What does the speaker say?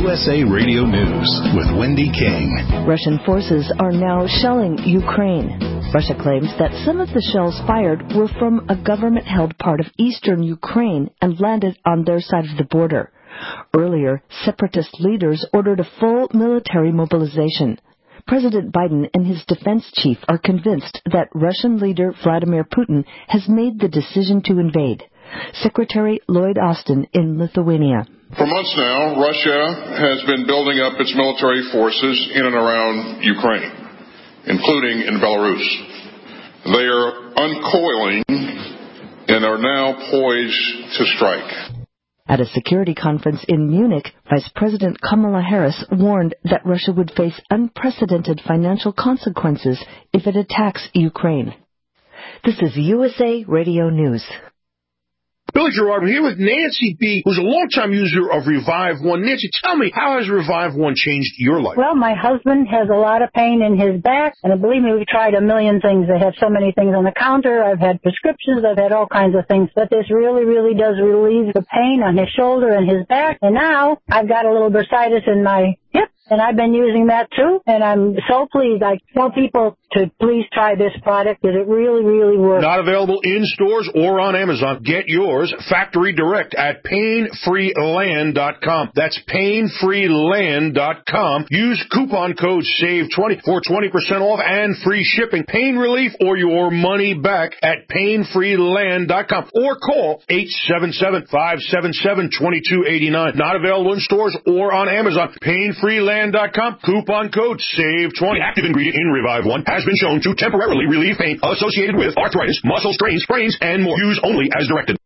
USA Radio News with Wendy King. Russian forces are now shelling Ukraine. Russia claims that some of the shells fired were from a government-held part of eastern Ukraine and landed on their side of the border. Earlier, separatist leaders ordered a full military mobilization. President Biden and his defense chief are convinced that Russian leader Vladimir Putin has made the decision to invade. Secretary Lloyd Austin in Lithuania. For months now, Russia has been building up its military forces in and around Ukraine, including in Belarus. They are uncoiling and are now poised to strike. At a security conference in Munich, Vice President Kamala Harris warned that Russia would face unprecedented financial consequences if it attacks Ukraine. This is USA Radio News. Billy Gerard, I'm here with Nancy B., who's a longtime user of Revive One. Nancy, tell me, how has Revive One changed your life? Well, my husband has a lot of pain in his back, and believe me, we've tried a million things. They have so many things on the counter. I've had prescriptions. I've had all kinds of things. But this really, really does relieve the pain on his shoulder and his back. And now I've got a little bursitis in my hip, and I've been using that too, and I'm so pleased. I tell people to please try this product because it really, really works. Not available in stores or on Amazon. Get yours factory direct at painfreeland.com. That's painfreeland.com. Use coupon code SAVE20 for 20% off and free shipping. Pain relief or your money back at painfreeland.com or call 877-577-2289. Not available in stores or on Amazon. Painfreeland.com. Coupon code SAVE20. The active ingredient in Revive One has been shown to temporarily relieve pain associated with arthritis, muscle strains, sprains, and more. Use only as directed.